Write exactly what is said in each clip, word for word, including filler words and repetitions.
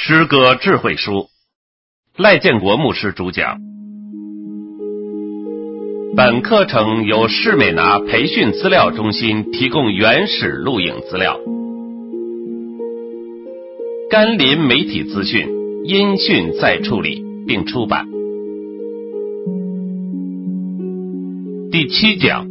诗歌智慧书，赖建国牧师主讲。本课程由士美拿培训资料中心提供原始录影资料。甘霖媒体资讯音讯再处理并出版。第七讲。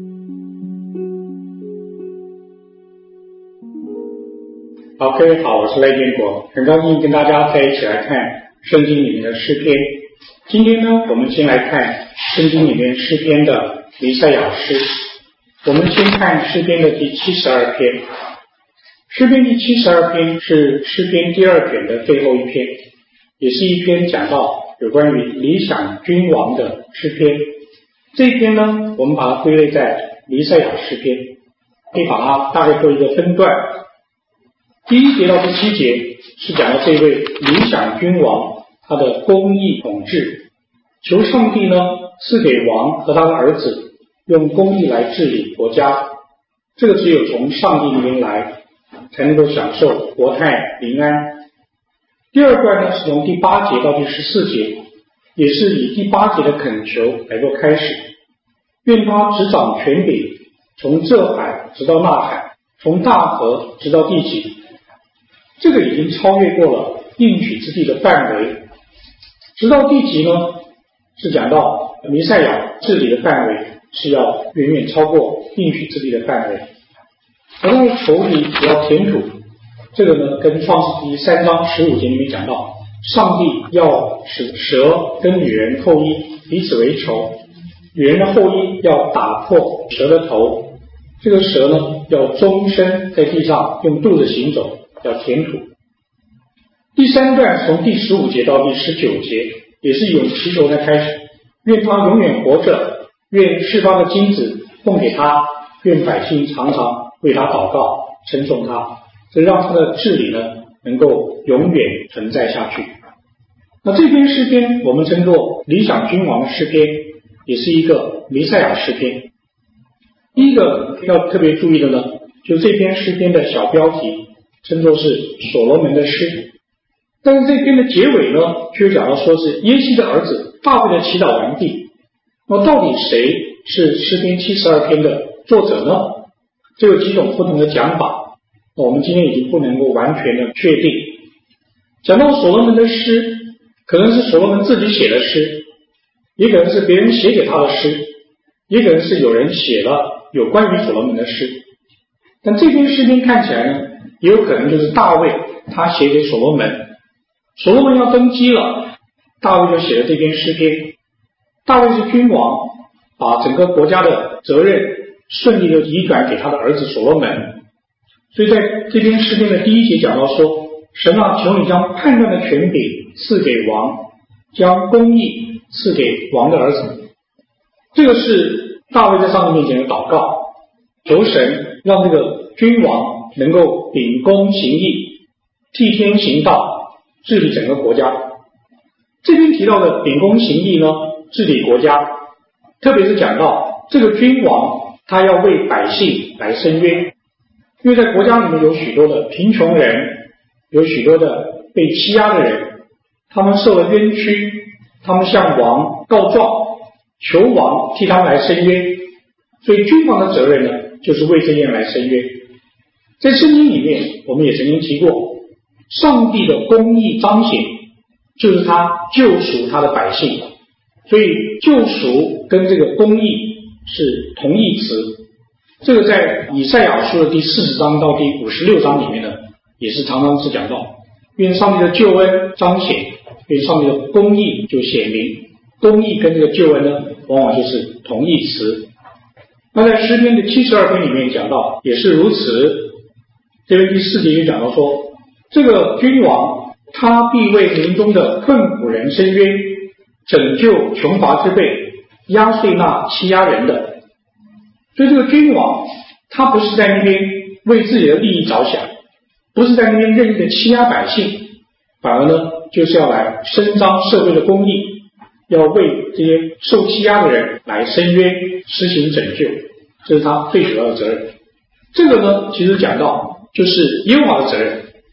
好，各位好，我是赖建国，很高兴跟大家再一起来看圣经里面的诗篇。今天呢，我们先来看圣经里面诗篇的弥赛亚诗。我们先看诗篇的第七十二篇。诗篇第七十二篇是诗篇第二卷的最后一篇，也是一篇讲到有关于理想君王的诗篇。这一篇呢，我们把它归类在弥赛亚诗篇，可以把它大概做一个分段。第一节到第七节是讲到这位理想君王他的公义统治，求上帝呢赐给王和他的儿子用公义来治理国家，这个只有从上帝那边来才能够享受国泰民安。第二段呢是从第八节到第十四节，也是以第八节的恳求来做开始，愿他执掌权柄，从这海直到那海，从大河直到地极。这个已经超越过了应许之地的范围，直到地极呢是讲到弥赛亚治理的范围是要远远超过应许之地的范围。而他的仇敌也要填土，这个呢跟创世纪三章十五节里面讲到，上帝要使蛇跟女人后裔彼此为仇，女人的后裔要打破蛇的头，这个蛇呢要终身在地上用肚子行走，要填土。第三段从第十五节到第十九节也是以祈求的开始，愿他永远活着，愿释放的金子奉给他，愿百姓常常为他祷告称颂他，这让他的治理呢能够永远存在下去。那这篇诗篇我们称作理想君王诗篇，也是一个弥赛亚诗篇。第一个要特别注意的呢，就这篇诗篇的小标题称作是所罗门的诗，但是这篇的结尾呢却讲到说是耶西的儿子大卫的祈祷完毕。那么到底谁是诗篇七十二篇的作者呢？这有几种不同的讲法，那我们今天已经不能够完全的确定。讲到所罗门的诗，可能是所罗门自己写的诗，也可能是别人写给他的诗，也可能是有人写了有关于所罗门的诗。但这篇诗篇看起来呢，也有可能就是大卫他写给所罗门，所罗门要登基了，大卫就写了这篇诗篇。大卫是君王，把整个国家的责任顺利的移转给他的儿子所罗门，所以在这篇诗篇的第一节讲到说，神啊，求你将判断的权柄赐给王，将公义赐给王的儿子。这个是大卫在上帝面前的祷告，求神让这个君王能够秉公行义，替天行道，治理整个国家。这边提到的秉公行义呢，治理国家，特别是讲到这个君王他要为百姓来伸冤，因为在国家里面有许多的贫穷人，有许多的被欺压的人，他们受了冤屈，他们向王告状，求王替他们来伸冤，所以君王的责任呢就是为这些人来伸冤。在圣经里面我们也曾经提过，上帝的公义彰显就是他救赎他的百姓，所以救赎跟这个公义是同义词。这个在以赛亚书的第四十章到第五十六章里面呢也是常常是讲到，愿上帝的救恩彰显，愿上帝的公义就显明，公义跟这个救恩呢往往就是同义词。那在诗篇的七十二篇里面讲到也是如此，这边第四节就讲到说，这个君王他必为民中的困苦人伸冤，拯救穷乏之辈，压碎那欺压人的。所以这个君王他不是在那边为自己的利益着想，不是在那边任意的欺压百姓，反而呢就是要来伸张社会的公义，要为这些受欺压的人来伸冤，施行拯救，这是他最主要的责任。这个呢其实讲到就是耶和华的责任，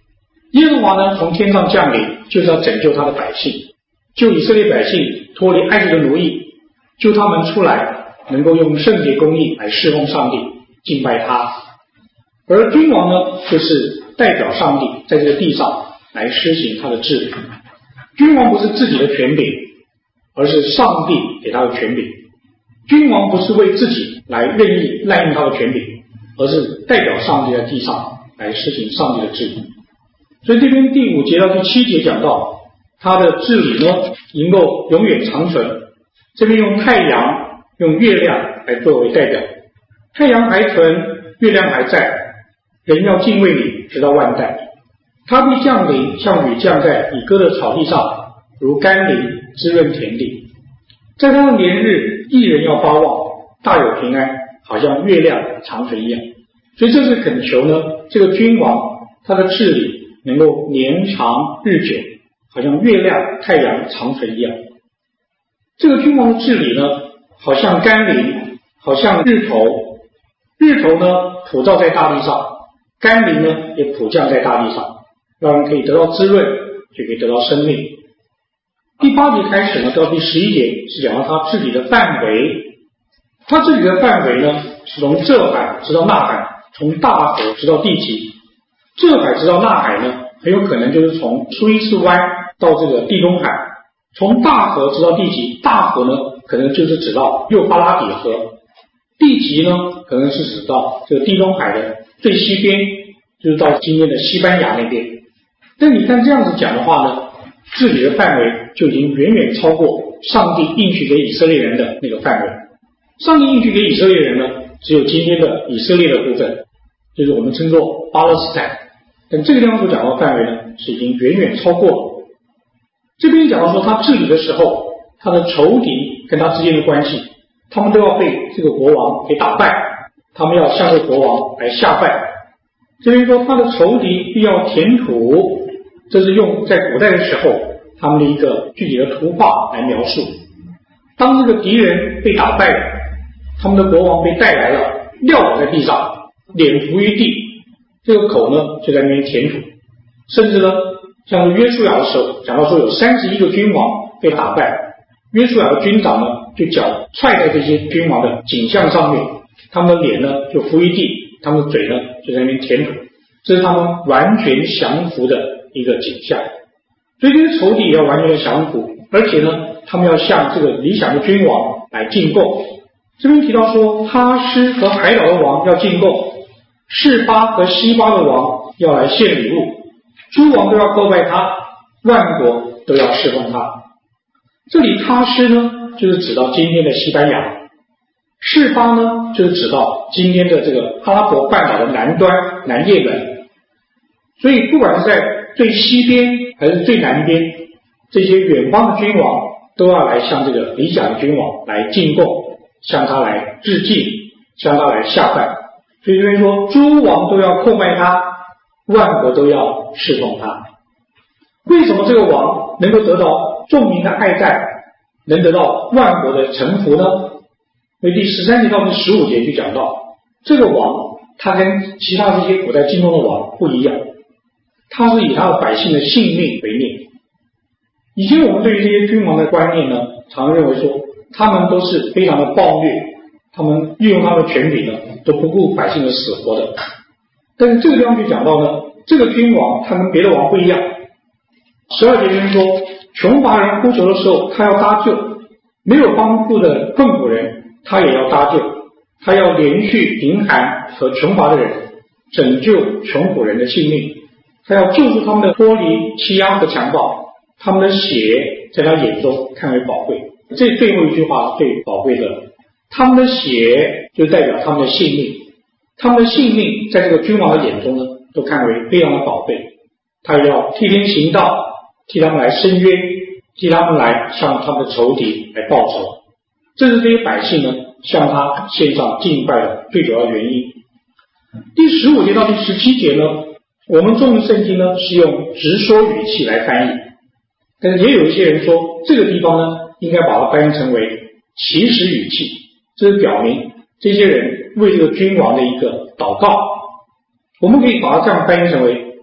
耶和华呢从天上降临，就是要拯救他的百姓，救以色列百姓脱离埃及的奴役，救他们出来，能够用圣洁公义来侍奉上帝，敬拜他。而君王呢，就是代表上帝在这个地上来施行他的治理。君王不是自己的权柄，而是上帝给他的权柄。君王不是为自己来任意滥用他的权柄，而是代表上帝在地上来施行上帝的治理。所以这边第五节到第七节讲到他的治理呢能够永远长存。这边用太阳用月亮来作为代表，太阳还存，月亮还在，人要敬畏你直到万代。他必降临，像雨降在以歌的草地上，如甘霖滋润田地。在他的年日，义人要发旺，大有平安，好像月亮长存一样。所以这是恳求呢，这个君王他的治理能够年长日久，好像月亮太阳长存一样。这个君王的治理呢，好像甘霖，好像日头，日头呢普照在大地上，甘霖呢也普降在大地上，让人可以得到滋润，就可以得到生命。第八节开始呢，到第十一节是讲到他治理的范围。他治理的范围呢，是从这海直到那海，从大河直到地极。这海直到那海呢，很有可能就是从苏伊士湾到这个地中海。从大河直到地极，大河呢可能就是指到幼发拉底河，地极呢可能是指到这个地中海的最西边，就是到今天的西班牙那边。但你看这样子讲的话呢，治理的范围就已经远远超过上帝应许给以色列人的那个范围。上帝应许给以色列人呢，只有今天的以色列的部分，就是我们称作巴勒斯坦。但这个地方所讲到的范围呢，是已经远远超过了。这边讲到说他治理的时候，他的仇敌跟他之间的关系，他们都要被这个国王给打败，他们要向这个国王来下拜。这边说他的仇敌必要填土，这是用在古代的时候他们的一个具体的图画来描述。当这个敌人被打败了，他们的国王被带来了，撂倒在地上，脸伏于地，这个口呢就在那边填土。甚至呢像约书亚的时候讲到说有三十一个君王被打败，约书亚的军长呢就脚踹在这些君王的颈项上面，他们的脸呢就伏于地，他们的嘴呢就在那边填土，这是他们完全降服的一个景象。所以这些仇敌也要完全的降服，而且呢他们要向这个理想的君王来进贡。这边提到说他施和海岛的王要进贡，示巴和西巴的王要来献礼物，诸王都要叩拜他，万国都要侍奉他。这里他施呢就是指到今天的西班牙，示巴呢就是指到今天的这个阿拉伯半岛的南端南叶门。所以不管是在最西边还是最南边，这些远方的君王都要来向这个理想的君王来进贡，向他来致敬，向他来下拜。所以这边说诸王都要叩拜他，万国都要侍奉他。为什么这个王能够得到众民的爱戴，能得到万国的臣服呢？所以第十三节到第十五节就讲到，这个王他跟其他这些古代今中的王不一样，他是以他的百姓的性命为念。以前我们对于这些君王的观念呢，常认为说他们都是非常的暴虐，他们利用他们的权柄呢都不顾百姓的死活的。但是这个地方就讲到呢，这个君王他跟别的王不一样。十二节中说，穷乏人呼求的时候他要搭救，没有帮助的困苦人他也要搭救，他要连续贫寒和穷乏的人，拯救穷苦人的性命，他要救助他们的脱离欺压和强暴，他们的血在他眼中看为宝贵。这最后一句话最宝贵的，他们的血就代表他们的性命，他们的性命在这个君王的眼中呢都看为非常的宝贵，他要替天行道，替他们来伸冤，替他们来向他们的仇敌来报仇。这是这些百姓呢向他献上敬拜的最主要原因。第十五节到第十七节呢，我们中文圣经呢是用直说语气来翻译，但是也有一些人说这个地方呢应该把它翻译成为祈使语气，这是表明这些人为这个君王的一个祷告。我们可以把它这样翻译成为，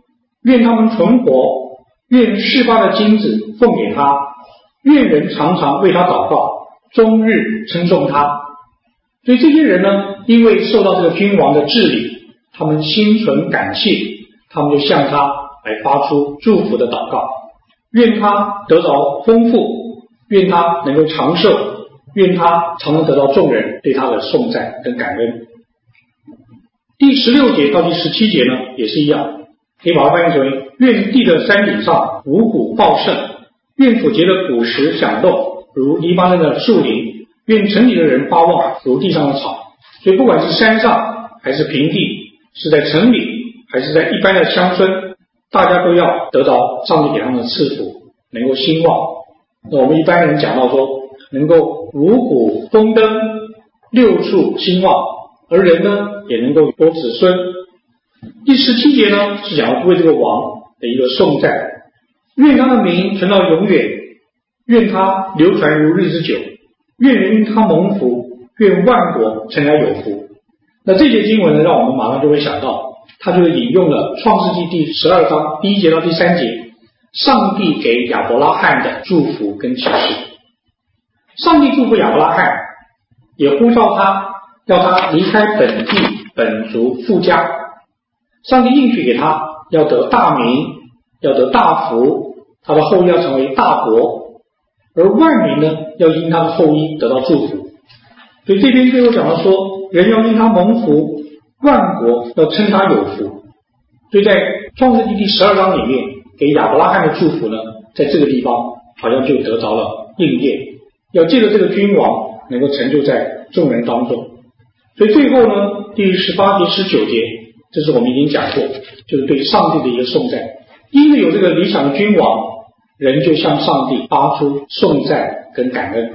愿他们存活，愿释发的金子奉给他，愿人常常为他祷告，终日称颂他。所以这些人呢，因为受到这个君王的治理，他们心存感谢，他们就向他来发出祝福的祷告，愿他得着丰富，愿他能够长寿，愿他常能得到众人对他的颂赞跟感恩。第十六节到第十七节呢，也是一样，可以把它翻译成为：愿地的山顶上五谷茂盛，愿所结的果实响动，如黎巴嫩的树林，愿城里的人发旺，如地上的草。所以不管是山上还是平地，是在城里还是在一般的乡村，大家都要得到上帝给他们的赐福，能够兴旺。那我们一般人讲到说，能够五谷丰登，六畜兴旺，而人呢也能够多子孙。第十七节呢是讲为这个王的一个颂赞，愿他的名存到永远，愿他流传如日之久，愿人因他蒙福，愿万国称他有福。那这节经文呢，让我们马上就会想到，他就引用了创世纪第十二章第一节到第三节，上帝给亚伯拉罕的祝福跟启示。上帝祝福亚伯拉罕，也呼召他，要他离开本地本族父家。上帝应许给他要得大名，要得大福，他的后裔要成为大国，而万民呢要因他的后裔得到祝福。所以这边最后讲到说，人要因他蒙福，万国要称他有福。所以在创世纪第十二章里面给亚伯拉罕的祝福呢，在这个地方好像就得着了应验，要借着这个君王能够成就在众人当中。所以最后呢，第十八节十九节，这是我们已经讲过，就是对上帝的一个颂赞。因为有这个理想的君王，人就向上帝发出颂赞跟感恩。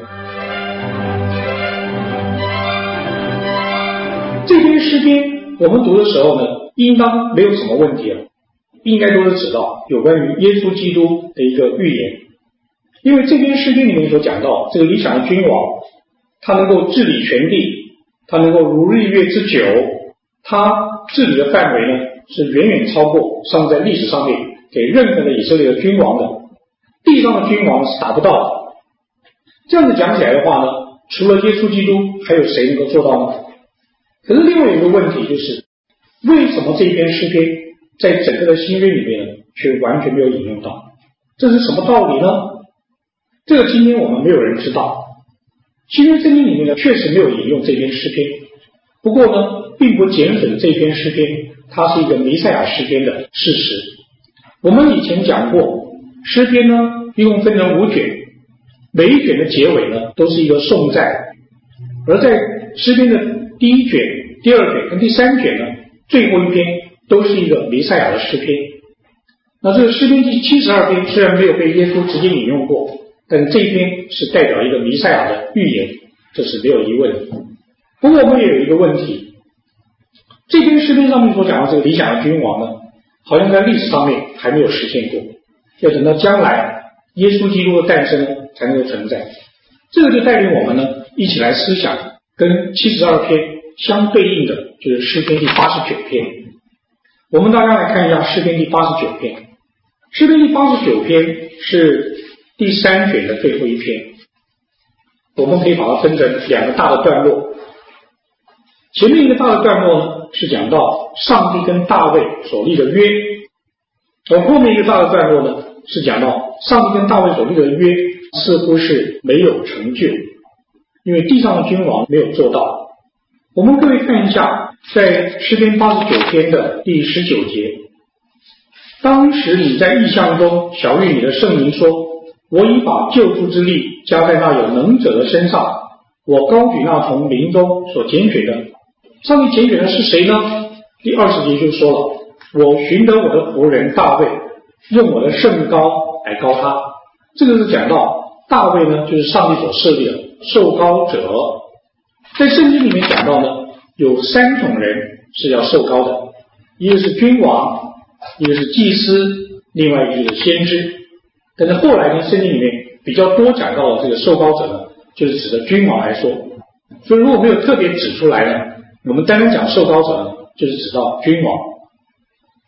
这篇诗篇我们读的时候呢，应当没有什么问题啊，应该都是知道有关于耶稣基督的一个预言。因为这篇诗篇里面所讲到，这个理想的君王，他能够治理全地，他能够如日月之久，他治理的范围呢是远远超过上在历史上面给任何的以色列的君王的，地上的君王是达不到的。这样子讲起来的话呢，除了耶稣基督，还有谁能够做到呢？可是另外有一个问题，就是为什么这篇诗篇在整个的新约里面呢，却完全没有引用到？这是什么道理呢？这个今天我们没有人知道。新约圣经里面呢，确实没有引用这篇诗篇，不过呢，并不减损这篇诗篇它是一个弥赛亚诗篇的事实。我们以前讲过，诗篇呢一共分成五卷，每一卷的结尾呢都是一个颂赞，而在诗篇的第一卷、第二卷跟第三卷呢，最后一篇都是一个弥赛亚的诗篇。那这个诗篇第七十二篇虽然没有被耶稣直接引用过，但这一篇是代表一个弥赛亚的预言，这是没有疑问的。不过我们也有一个问题，这篇诗篇上面所讲的这个理想的君王呢，好像在历史上面还没有实现过，要等到将来耶稣基督的诞生才能够存在。这个就带领我们呢一起来思想跟七十二篇相对应的，就是诗篇第八十九篇。我们大家来看一下诗篇第八十九篇。诗篇第八十九篇是第三卷的最后一篇，我们可以把它分成两个大的段落。前面一个大的段落呢，是讲到上帝跟大卫所立的约，而后面一个大的段落呢，是讲到上帝跟大卫所立的约似乎是没有成就，因为地上的君王没有做到。我们各位看一下，在诗篇八十九篇的第十九节，当时你在异象中晓谕你的圣民说，我已把救助之力加在那有能者的身上，我高举那从林中所拣选的。上帝拣选的是谁呢？第二十节就说了，我寻得我的仆人大卫，用我的圣膏来膏他。这个是讲到大卫呢，就是上帝所设立的受膏者。在圣经里面讲到呢，有三种人是要受膏的，一个是君王，一个是祭司，另外一个是先知。但是后来呢，圣经里面比较多讲到的这个受膏者呢，就是指的君王来说。所以如果没有特别指出来呢，我们单单讲受膏者呢，就是指到君王。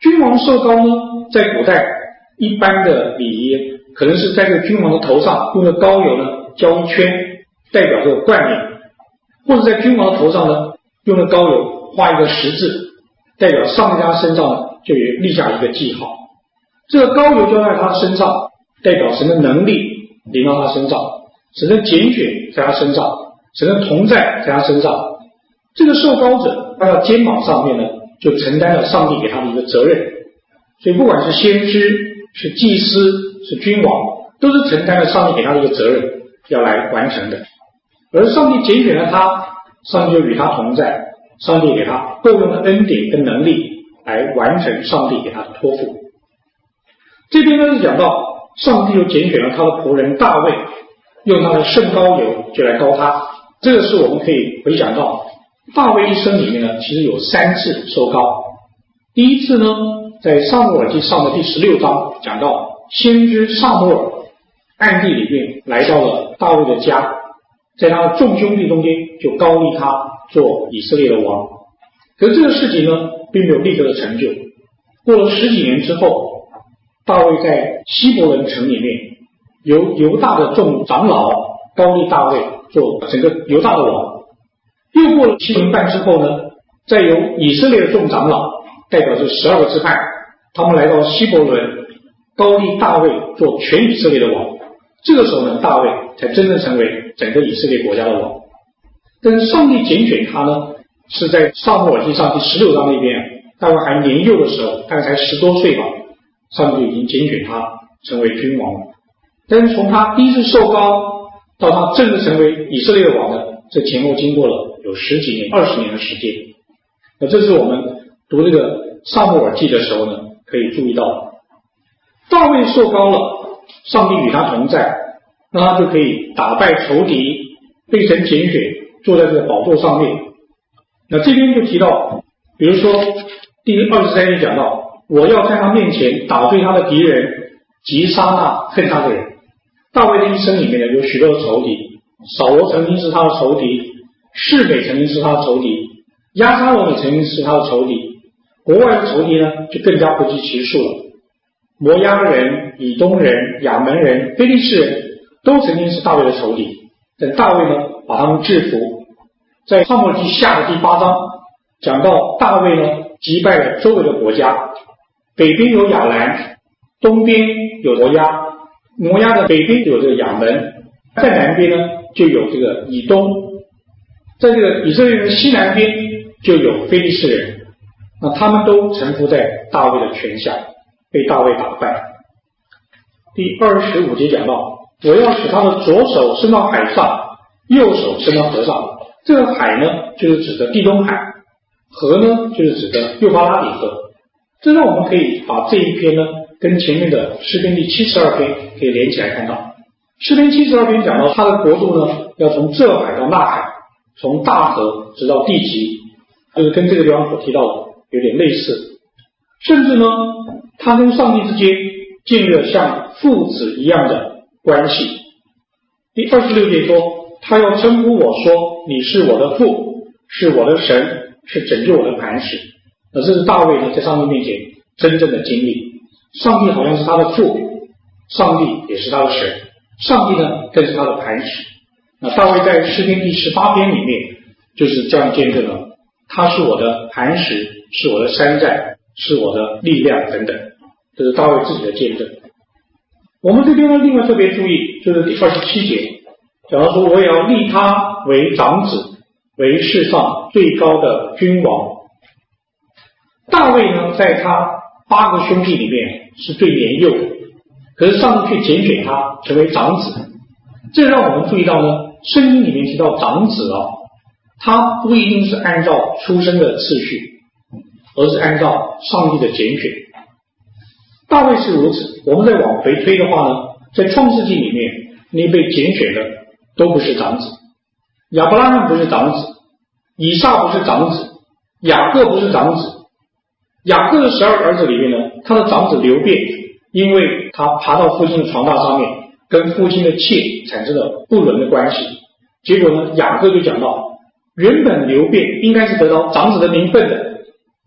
君王受膏呢，在古代一般的礼仪可能是在这个君王的头上用的膏油呢浇一圈，代表这个冠冕，或者在君王的头上呢用的膏油画一个十字，代表上帝在他身上呢就有立下一个记号。这个膏油浇在他身上，代表神的能力临到他身上，神的拣选在他身上，神的同在在他身上。这个受膏者他的肩膀上面呢就承担了上帝给他的一个责任，所以不管是先知是祭司是君王，都是承担了上帝给他的一个责任要来完成的。而上帝拣选了他，上帝就与他同在，上帝给他够用的恩典跟能力来完成上帝给他的托付。这边呢是讲到上帝又拣选了他的仆人大卫，用他的圣膏油就来膏他。这个是我们可以回想到大卫一生里面呢，其实有三次受膏。第一次呢，在撒母耳记上的第十六章讲到，先知撒母耳暗地里面来到了大卫的家，在他的众兄弟中间就膏立他做以色列的王。可是这个事情呢，并没有立刻的成就。过了十几年之后，大卫在希伯伦城里面由犹大的众长老膏立大卫做整个犹大的王。又过了七年半之后呢，再由以色列的众长老代表着十二个支派，他们来到希伯伦膏立大卫做全以色列的王。这个时候呢，大卫才真正成为整个以色列国家的王。但是上帝拣选他呢，是在撒母耳记上第十六章那边，大卫还年幼的时候，大概才十多岁吧，上帝就已经拣选他成为君王了。但是从他第一次受膏到他真正成为以色列的王呢，这前后经过了有十几年、二十年的时间。那这是我们读这个撒母耳记的时候呢，可以注意到的。大卫受膏了，上帝与他同在，那他就可以打败仇敌，被神拣选，坐在这个宝座上面。那这边就提到，比如说第二十三节讲到，我要在他面前打退他的敌人，击杀那恨他的人。大卫的一生里面呢，有许多的仇敌，扫罗曾经是他的仇敌，示每曾经是他的仇敌，押沙龙也曾经是他的仇敌，国外的仇敌呢就更加不计其数了。摩押人、以东人、亚门人、非利士人都曾经是大卫的仇敌，但大卫呢把他们制服。在撒母耳记下的第八章讲到，大卫呢击败了周围的国家，北边有亚兰，东边有摩押，摩押的北边有这个亚门，在南边呢就有这个以东，在这个以色列人的西南边就有非利士人，那他们都臣服在大卫的权下，被大卫打败。第二十五节讲到，我要使他的左手伸到海上，右手伸到河上。这个海呢就是指的地东海，河呢就是指的幼发拉底河。这让我们可以把这一篇呢跟前面的诗篇第七十二篇可以连起来看到。诗篇七十二篇讲到他的国度呢要从这海到那海，从大河直到地极，就是跟这个地方所提到的有点类似。甚至呢他跟上帝之间建立了像父子一样的关系。第二十六节说，他要称呼我说，你是我的父，是我的神，是拯救我的磐石。那这是大卫呢在上帝面前真正的经历，上帝好像是他的父，上帝也是他的神，上帝呢更是他的磐石。那大卫在诗篇第十八篇里面就是这样见证了，他是我的磐石，是我的山寨，是我的力量等等，这是大卫自己的见证。我们这边呢另外特别注意，就是第二十七节讲到说，我也要立他为长子，为世上最高的君王。大卫呢在他八个兄弟里面是最年幼的，可是上帝却拣选他成为长子。这让我们注意到呢，圣经里面提到长子啊，他不一定是按照出生的次序，而是按照上帝的拣选。大卫是如此，我们再往回推的话呢，在创世纪里面那被拣选的都不是长子，亚伯拉罕不是长子，以撒不是长子，雅各不是长子。雅各的十二个儿子里面呢，他的长子流便，因为他爬到父亲的床榻上面，跟父亲的妾产生了不伦的关系，结果呢，雅各就讲到，原本流便应该是得到长子的名分的，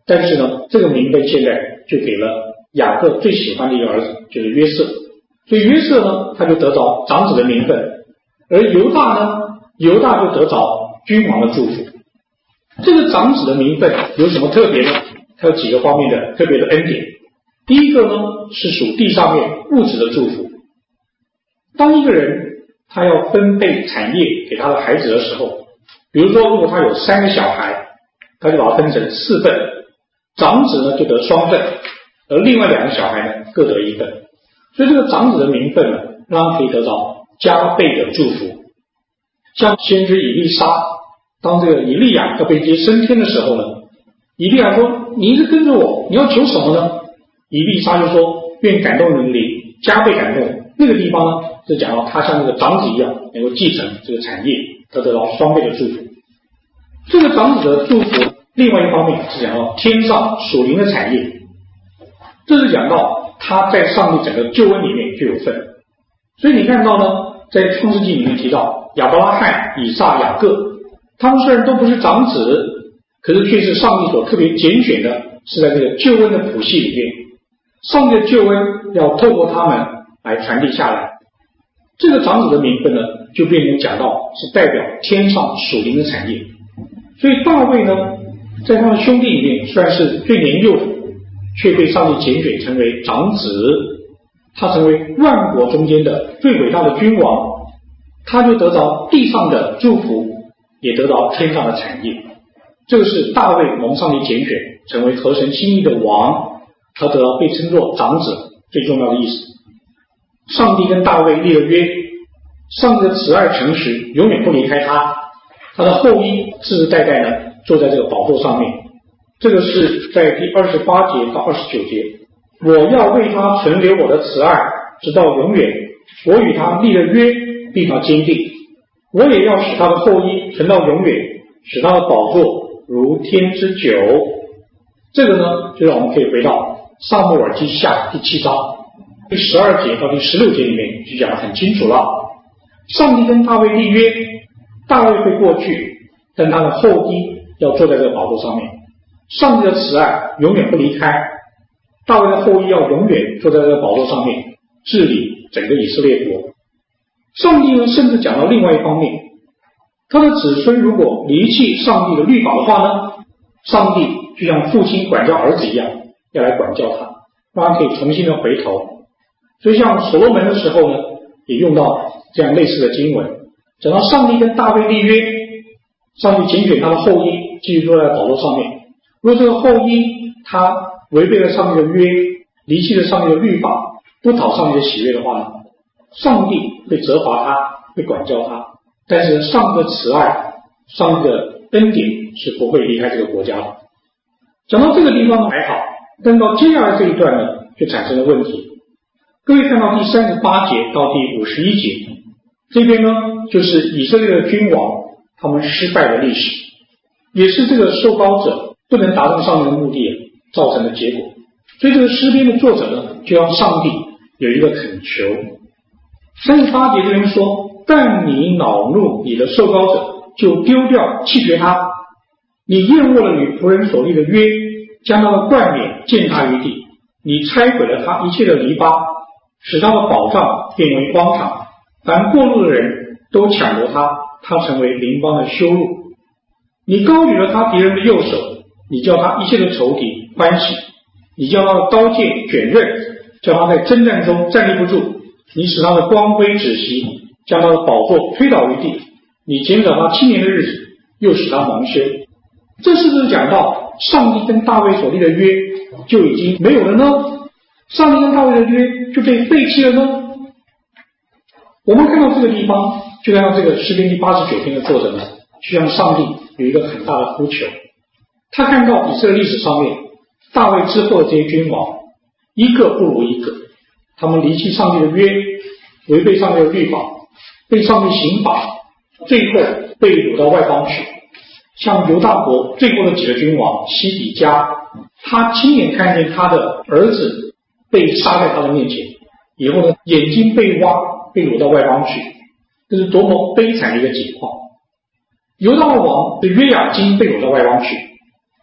但是呢，这个名分现在就给了雅各最喜欢的一个儿子，就是约瑟。所以约瑟呢，他就得着长子的名分，而犹大呢，犹大就得着君王的祝福。这个长子的名分有什么特别呢？它有几个方面的特别的恩典。第一个呢，是属地上面物质的祝福。当一个人他要分配产业给他的孩子的时候，比如说如果他有三个小孩，他就把它分成四份，长子呢就得双份，而另外两个小孩呢各得一份。所以这个长子的名分呢，让他可以得到加倍的祝福。像先知以利沙，当这个以利亚要被接升天的时候呢，以利亚说：“你一直跟着我，你要求什么呢？”以利沙就说：“愿感动人灵，加倍感动。”那个地方呢，是讲到他像那个长子一样，能够继承这个产业，他得到双倍的祝福。这个长子的祝福，另外一方面是讲到天上属灵的产业，这是讲到他在上帝整个救恩里面就有份。所以你看到呢，在创世纪里面提到亚伯拉罕、以撒、雅各，他们虽然都不是长子，可是却是上帝所特别拣选的，是在这个救恩的谱系里面，上帝的救恩要透过他们来传递下来。这个长子的名分呢，就变成讲到是代表天上属灵的产业。所以大卫呢，在他的兄弟里面虽然是最年幼的，却被上帝拣选成为长子，他成为万国中间的最伟大的君王，他就得着地上的祝福，也得到天上的产业。这个是大卫蒙上帝拣选成为合神心意的王，他得到被称作长子最重要的意思。上帝跟大卫立了约，上帝的慈爱诚实永远不离开他，他的后裔世世代代呢坐在这个宝座上面。这个是在第二十八节到二十九节，我要为他存留我的慈爱直到永远，我与他立了约必要坚定，我也要使他的后裔存到永远，使他的宝座如天之久。这个呢，就让我们可以回到撒母耳记下第七章第十二节到第十六节里面就讲得很清楚了。上帝跟大卫立约，大卫会过去，但他的后裔要坐在这个宝座上面。上帝的慈爱永远不离开，大卫的后裔要永远坐在这个宝座上面，治理整个以色列国。上帝呢，甚至讲到另外一方面，他的子孙如果离弃上帝的律法的话呢，上帝就像父亲管教儿子一样，要来管教他，让他可以重新的回头。所以像所罗门的时候呢，也用到这样类似的经文，讲到上帝跟大卫立约，上帝拣选他的后裔继续坐在宝座上面。如果这个后裔他违背了上帝的约，离弃了上帝的律法，不讨上帝的喜悦的话呢，上帝会责罚他，会管教他，但是上帝的慈爱，上帝的恩典是不会离开这个国家的。讲到这个地方呢还好，但到接下来这一段呢就产生了问题。各位看到第三十八节到第五十一节，这边呢就是以色列的君王他们失败的历史，也是这个受膏者不能达到上帝的目的造成的结果。所以这个诗篇的作者呢，就让上帝有一个恳求。三十八节这边说，但你恼怒你的受膏者，就丢掉弃绝他，你厌恶了与仆人所立的约，将他的冠冕践踏于地，你拆毁了他一切的篱笆，使他的宝藏变为荒场，凡过路的人都抢夺他，他成为邻邦的羞辱。你高举了他敌人的右手，你叫他一切的仇敌欢喜，你叫他的刀剑卷刃，叫他在征战中站立不住，你使他的光辉止息，将他的宝座推倒于地，你减少他七年的日子，又使他蒙羞。这是不是讲到上帝跟大卫所立的约就已经没有了呢？上帝跟大卫的约就被废弃了呢？我们看到这个地方，就看到这个诗篇第八十九篇的作者呢，就向上帝有一个很大的呼求。他看到以色列历史上面大卫之后的这些君王，一个不如一个，他们离弃上帝的约，违背上帝的律法，被上帝刑罚，最后被掳到外邦去。像犹大国最后的几个君王西底家，他亲眼看见他的儿子被杀在他的面前，以后呢眼睛被挖，被掳到外邦去，这是多么悲惨的一个情况。犹大王的约雅斤被掳到外邦去，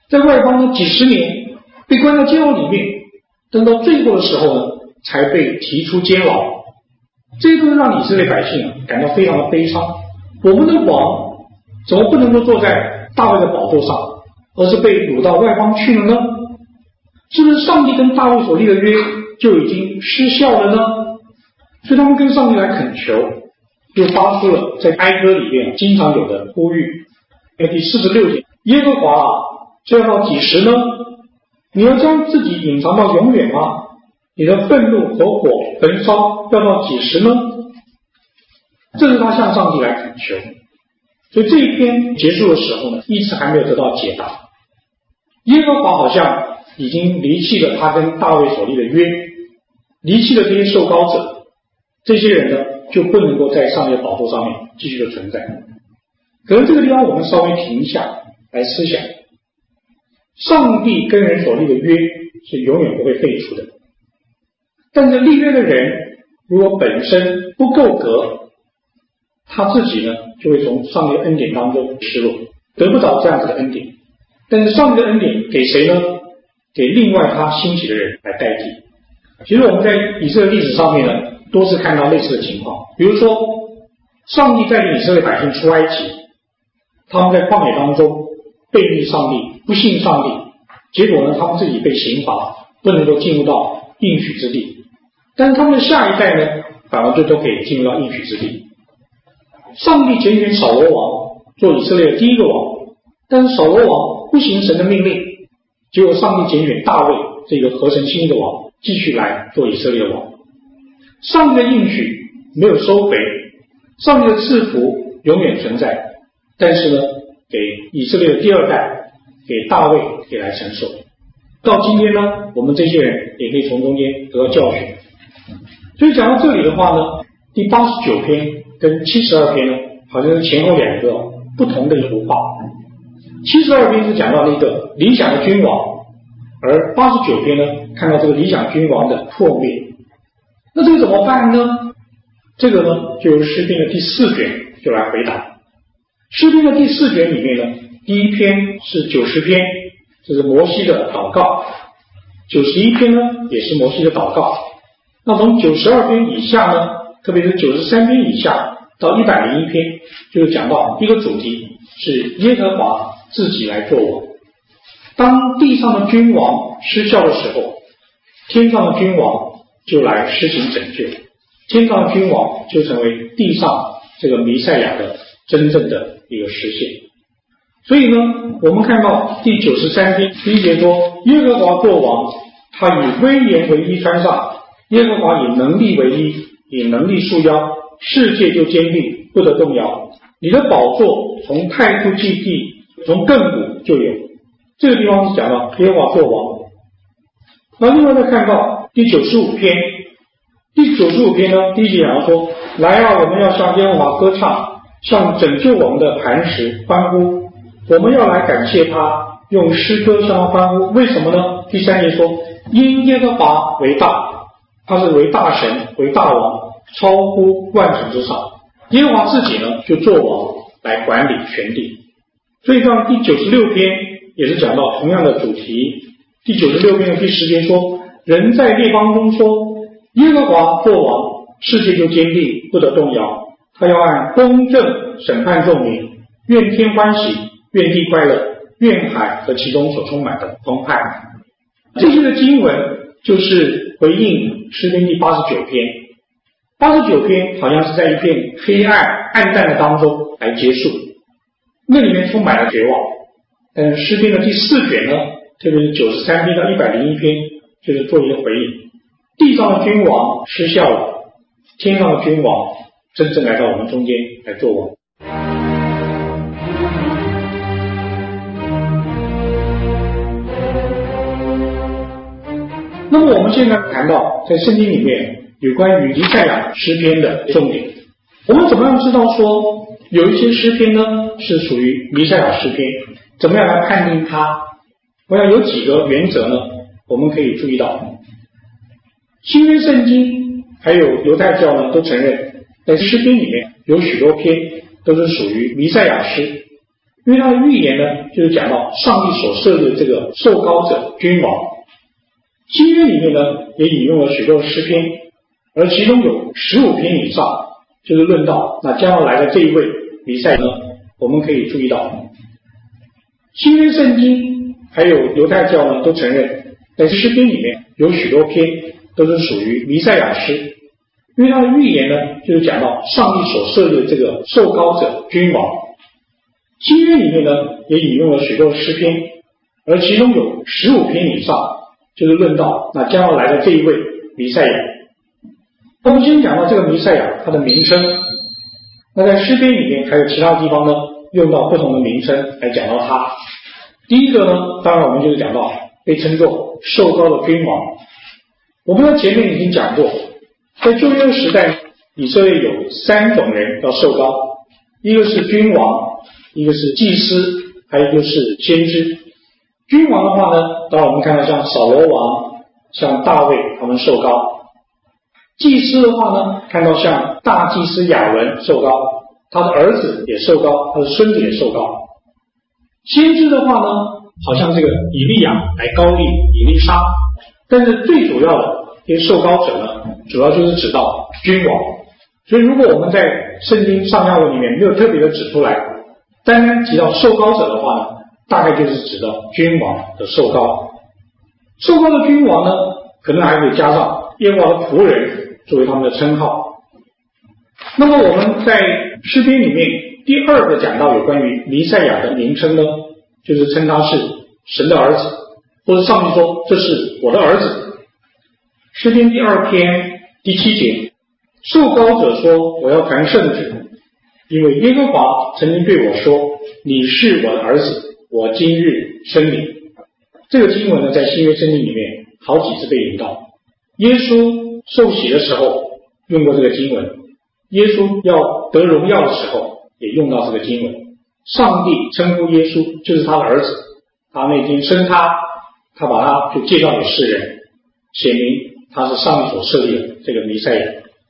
在外邦呢几十年被关到监牢里面，等到最后的时候呢，才被提出监牢。这都是让以色列百姓啊感到非常的悲伤。我们的王怎么不能够坐在大卫的宝座上，而是被掳到外邦去了呢？是不是上帝跟大卫所立的约就已经失效了呢？所以他们跟上帝来恳求，就发出了在哀歌里面经常有的呼吁。第四十六节，耶和华啊，这要到几时呢？你要将自己隐藏到永远吗？你的愤怒和火焚烧要到几时呢？这是他向上帝来恳求。所以这一篇结束的时候呢，一直还没有得到解答。耶和华好像已经离弃了他跟大卫所立的约，离弃了这些受膏者，这些人呢就不能够在上帝的宝座上面继续的存在。可能这个地方我们稍微停下来思想，上帝跟人所立的约是永远不会废除的，但是立约的人如果本身不够格，他自己呢就会从上帝的恩典当中失落，得不到这样子的恩典。但是上帝的恩典给谁呢？给另外他兴起的人来代替。其实我们在以色列历史上面呢多次看到类似的情况，比如说上帝带领以色列百姓出埃及，他们在旷野当中背逆上帝，不信上帝，结果呢他们自己被刑罚，不能够进入到应许之地。但是他们的下一代呢反而就都可以进入到应许之地。上帝拣选扫罗王做以色列的第一个王，但是扫罗王不行神的命令，结果上帝拣选大卫这个合神心意的王继续来做以色列王。上帝的应许没有收回，上帝的赐福永远存在，但是呢给以色列的第二代，给大卫给来承受。到今天呢我们这些人也可以从中间得到教训。所以讲到这里的话呢，第八十九篇跟七十二篇呢好像是前后两个不同的一幅画。七十二篇是讲到那个理想的君王，而八十九篇呢看到这个理想君王的破灭。那这个怎么办呢？这个呢就由诗篇的第四卷就来回答。诗篇的第四卷里面呢，第一篇是九十篇，这是摩西的祷告，九十一篇呢也是摩西的祷告。那从九十二篇以下呢，特别是九十三篇以下到一百零一篇，就是讲到一个主题，是耶和华自己来做王。当地上的君王失效的时候，天上的君王就来施行拯救，天上的君王就成为地上这个弥赛亚的真正的一个实现。所以呢我们看到第九十三篇第一节说，耶和华做王，他以威严为衣穿上，耶和华以能力为衣，以能力束腰，世界就坚定，不得动摇。你的宝座从太初既地，从亘古就有。这个地方是讲到耶和华做王。那另外再看到第九十五篇，第九十五篇呢，第一节讲到说，来啊，我们要向耶和华歌唱，向拯救我们的磐石欢呼，我们要来感谢他，用诗歌向他欢呼。为什么呢？第三节说，因耶和华为大，他是为大神，为大王，超乎万神之上。耶和华自己呢就做王来管理全地。所以到第九十六篇也是讲到同样的主题。第九十六篇的第十节说，人在列邦中说，耶和华做王，世界就坚定，不得动摇。他要按公正审判众民，愿天欢喜，愿地快乐，愿海和其中所充满的澎湃。这些的经文就是回应诗篇第八十九篇。八十九篇好像是在一片黑暗暗淡的当中来结束，那里面充满了绝望。但是诗篇的第四卷呢，特别是九十三篇到一百零一篇，就是做一个回应。地上的君王失效了，天上的君王真正来到我们中间来做王。那么我们现在谈到在圣经里面有关于弥赛亚诗篇的重点，我们怎么样知道说有一些诗篇呢是属于弥赛亚诗篇，怎么样来判定它？我想有几个原则呢我们可以注意到。新约圣经还有犹太教呢都承认在诗篇里面有许多篇都是属于弥赛亚诗， 因为他的预言呢，就是讲到上帝所设立的这个受膏者君王。新约里面呢，也引用了许多诗篇，而其中有十五篇以上，就是论到那将要来的这一位弥赛亚呢，我们可以注意到，新约圣经还有犹太教呢，都承认在诗篇里面有许多篇都是属于弥赛亚诗，因为他的预言呢，就是讲到上帝所设立的这个受膏者君王。新约里面呢，也引用了许多诗篇，而其中有十五篇以上，就是论到那将要来的这一位弥赛亚。我们先讲到这个弥赛亚他的名称，那在诗篇里面还有其他地方呢，用到不同的名称来讲到他。第一个呢，当然我们就是讲到被称作受膏的君王。我们在前面已经讲过，在旧约时代，以色列有三种人要受膏，一个是君王，一个是祭司，还有一个是先知。君王的话呢，当然我们看到像扫罗王、像大卫他们受膏。祭司的话呢，看到像大祭司亚伦受膏，他的儿子也受膏，他的孙子也受膏。先知的话呢，好像这个以利亚来膏立以利沙，但是最主要的这些受膏者呢，主要就是指到君王。所以如果我们在圣经上下文里面没有特别的指出来，单单提到受膏者的话呢，大概就是指到君王的受膏。受膏的君王呢，可能还会加上耶和华的仆人作为他们的称号。那么我们在诗篇里面第二个讲到有关于弥赛亚的名称呢，就是称他是神的儿子，或者上帝说这是我的儿子。诗篇第二篇第七节，受膏者说我要传圣旨，因为耶和华曾经对我说你是我的儿子，我今日生你。这个经文呢，在新约圣经里面好几次被引到。耶稣受洗的时候用过这个经文，耶稣要得荣耀的时候也用到这个经文。上帝称呼耶稣就是他的儿子，他那已经生他，他把他就介绍给世人，显明他是上帝所设立的这个弥赛亚。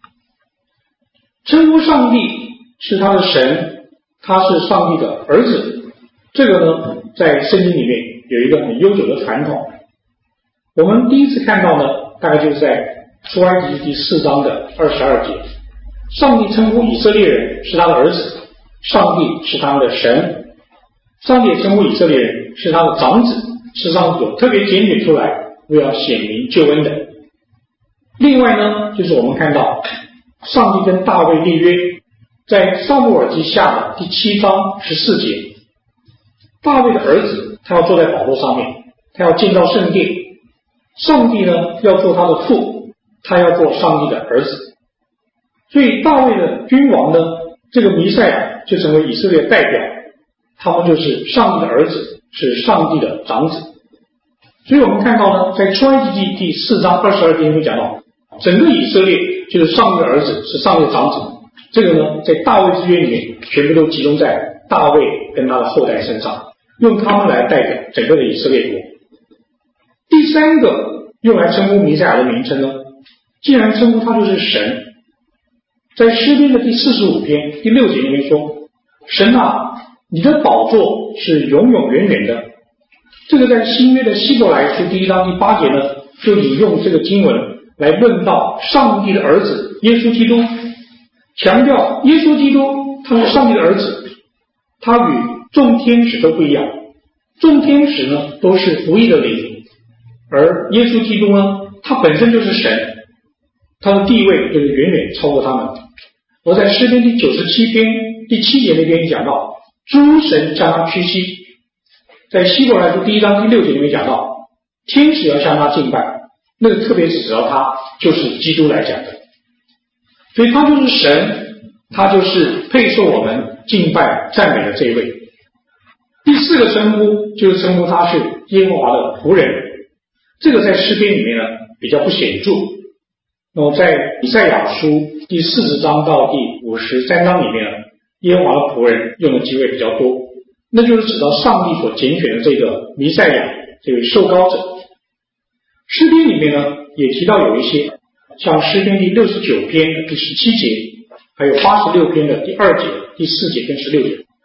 称呼上帝是他的神，他是上帝的儿子，这个呢，在圣经里面有一个很悠久的传统。我们第一次看到呢，大概就是在出埃及记第四章的二十二节，上帝称呼以色列人是他的儿子，上帝是他们的神，上帝也称呼以色列人是他的长子，是上帝有特别拣选出来为了显明救恩的。另外呢，就是我们看到上帝跟大卫立约，在撒母耳记下的第七章十四节，大卫的儿子他要坐在宝座上面，他要建造圣殿，上帝呢要做他的父，他要做上帝的儿子。所以大卫的君王呢，这个弥赛亚就成为以色列代表，他们就是上帝的儿子，是上帝的长子。所以我们看到呢，在出埃及记第四章二十二节会讲到，整个以色列就是上帝的儿子，是上帝的长子。这个呢，在大卫之约里面全部都集中在大卫跟他的后代身上，用他们来代表整个的以色列国。第三个用来称呼弥赛亚的名称呢，既然称呼他就是神，在诗篇的第四十五篇第六节里面说，神啊，你的宝座是永永远远的。这个在新约的希伯来书第一章第八节呢，就引用这个经文来论到上帝的儿子耶稣基督，强调耶稣基督他是上帝的儿子，他与众天使都不一样。众天使呢都是不义的灵，而耶稣基督呢，他本身就是神，他的地位就是远远超过他们。而在诗篇第九十七篇第七节那边讲到，诸神向他屈膝。在希伯来书第一章第六节里面讲到，天使要向他敬拜，那个特别是指到他就是基督来讲的。所以他就是神，他就是配受我们敬拜赞美的这一位。第四个称呼就是称呼他是耶和华的仆人，这个在诗篇里面呢比较不显著。那么在以赛亚书第四十章到第五十三章里面呢，耶和华的仆人用的机会比较多，那就是指到上帝所拣选的这个弥赛亚，这位受膏者。诗篇里面呢也提到有一些，像诗篇第六十九篇的第十七节，还有八十六篇的第二节、第四节跟十六节。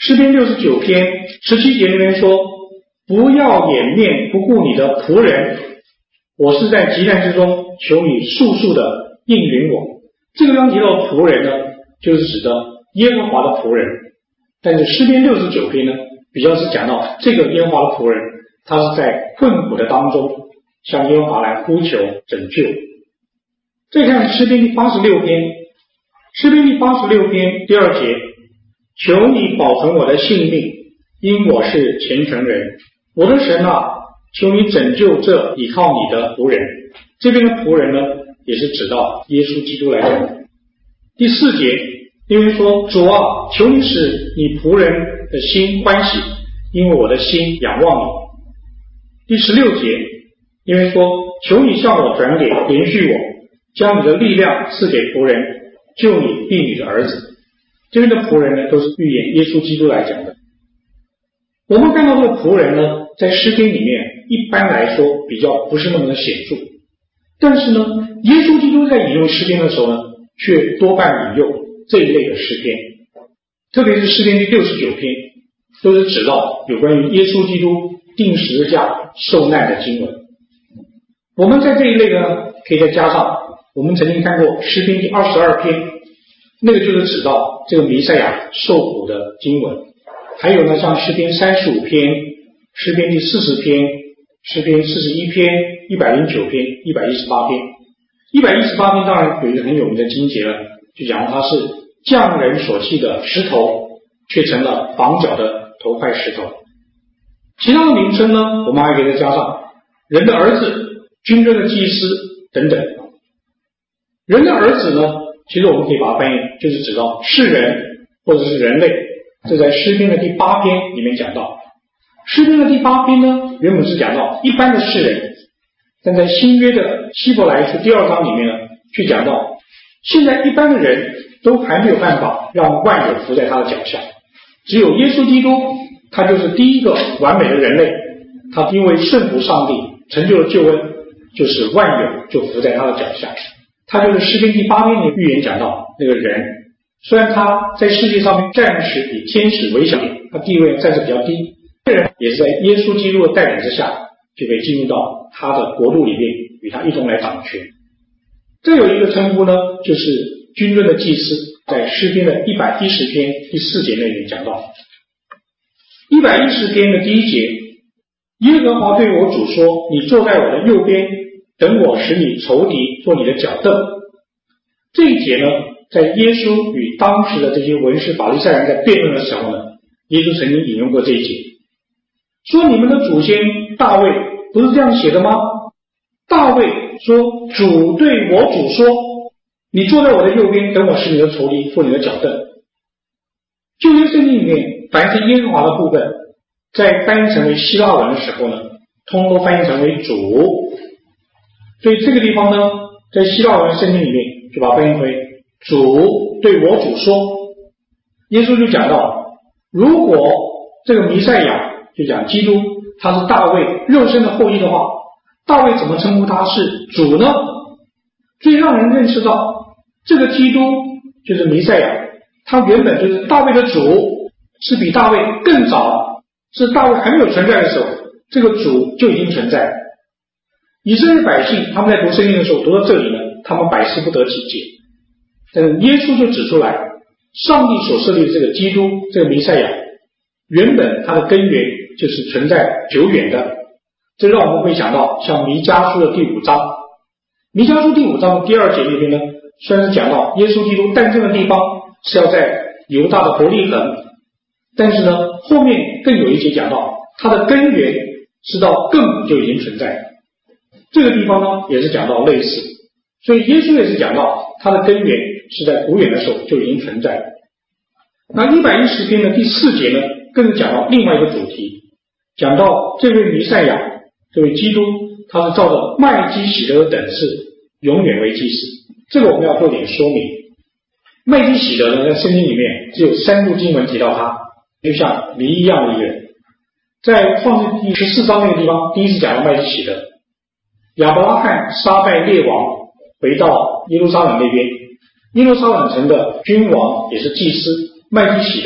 诗篇六十九篇十七节里面说，不要掩面不顾你的仆人，我是在急难之中求你速速的应允我。这个地方提到仆人呢，就是指的耶和华的仆人，但是诗篇六十九篇呢，比较是讲到这个耶和华的仆人，他是在困苦的当中向耶和华来呼求拯救。再看诗篇第八十六篇，诗篇第八十六篇第二节，求你保存我的性命，因我是虔诚人。我的神啊，求你拯救这倚靠你的仆人。这边的仆人呢，也是指到耶稣基督来讲的。第四节，因为说主啊，求你使你仆人的心欢喜，因为我的心仰望你。第十六节，因为说求你向我转给连续我，将你的力量赐给仆人，救你婢女的儿子。这边的仆人呢，都是预言耶稣基督来讲的。我们看到这个仆人呢，在诗篇里面一般来说比较不是那么的显著，但是呢，耶稣基督在引用诗篇的时候呢，却多半引用这一类的诗篇，特别是诗篇第六十九篇，都是指到有关于耶稣基督钉十字架受难的经文。我们在这一类呢，可以再加上我们曾经看过诗篇第二十二篇，那个就是指到这个弥赛亚受苦的经文。还有呢，像诗篇三十五篇、诗篇第四十篇、诗篇四十一篇、一百零九篇、一百一十八篇。一百一十八篇当然有一个很有名的经节了，就讲它是匠人所弃的石头，却成了绑脚的头块石头。其他的名称呢，我们还可以再加上人的儿子、军队的祭司等等。人的儿子呢，其实我们可以把它翻译，就是指到世人或者是人类。这在诗篇的第八篇里面讲到。诗篇的第八篇呢，原本是讲到一般的世人，但在新约的希伯来书第二章里面呢，却讲到现在一般的人都还没有办法让万有伏在他的脚下，只有耶稣基督，他就是第一个完美的人类，他因为顺服上帝成就了救恩，就使万有就伏在他的脚下。他就是诗篇第八篇的预言讲到那个人，虽然他在世界上面暂时比天使微小，他地位暂时比较低，这人也是在耶稣基督的带领之下，就可以进入到他的国度里面，与他一同来掌权。这有一个称呼呢，就是军队的祭司，在诗篇的一百一十篇第四节那里讲到。一百一十篇的第一节，耶和华对我主说，你坐在我的右边，等我使你仇敌做你的脚凳。这一节呢，在耶稣与当时的这些文士法利赛人在辩论的时候呢，耶稣曾经引用过这一节，说你们的祖先大卫不是这样写的吗？大卫说，主对我主说，你坐在我的右边，等我使你的仇敌做你的脚凳。旧约圣经里面凡是耶和华的部分，在翻译成为希腊文的时候呢，通通都翻译成为主。所以这个地方呢，在希腊文圣经里面就把它翻译为主对我主说。耶稣就讲到，如果这个弥赛亚，就讲基督，他是大卫肉身的后裔的话，大卫怎么称呼他是主呢？最让人认识到这个基督就是弥赛亚，他原本就是大卫的主，是比大卫更早，是大卫还没有存在的时候，这个主就已经存在。以色列百姓他们在读圣经的时候，读到这里呢，他们百思不得其解。但是耶稣就指出来，上帝所设立的这个基督，这个弥赛亚，原本它的根源就是存在久远的。这让我们会想到像弥迦书的第五章，弥迦书第五章的第二节里面呢，虽然是讲到耶稣基督诞生的地方是要在犹大的伯利恒，但是呢，后面更有一节讲到它的根源是到更古就已经存在。这个地方呢，也是讲到类似，所以耶稣也是讲到它的根源是在古远的时候就已经存在。那一百一十篇的第四节呢，更是讲到另外一个主题，讲到这位弥赛亚，这位基督，他是照着麦基洗德的等次永远为祭司。这个我们要做点说明。麦基洗德呢，在圣经里面只有三处经文提到他，就像弥一样的一个人。在创世记第十四章那个地方，第一次讲到麦基洗德，亚伯拉罕杀败列王，回到耶路撒冷那边，耶路撒冷城的君王也是祭司麦基洗德，